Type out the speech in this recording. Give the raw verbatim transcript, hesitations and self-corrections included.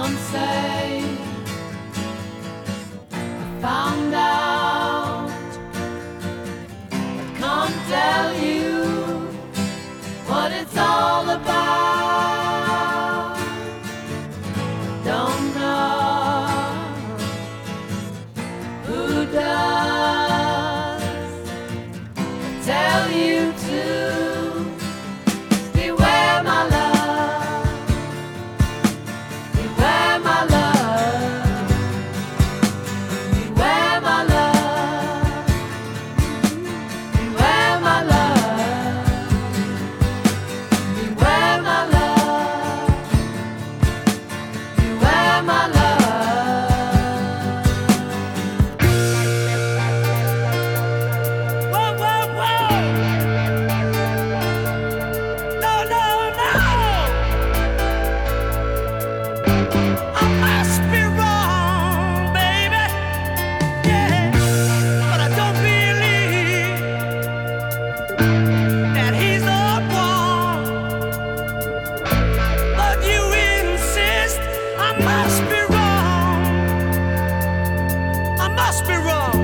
Some say I found out. I can't tell you what it's all about. Don't know who does. I tell you to beware, my love. Beware, my love. Beware, my love. Beware, my love. Beware, my love. Beware, my love. Whoa, whoa, whoa! No, no, no! I must be wrong, baby. Yeah, but I don't believe that he's the one. But you insist I must be wrong. I must be wrong.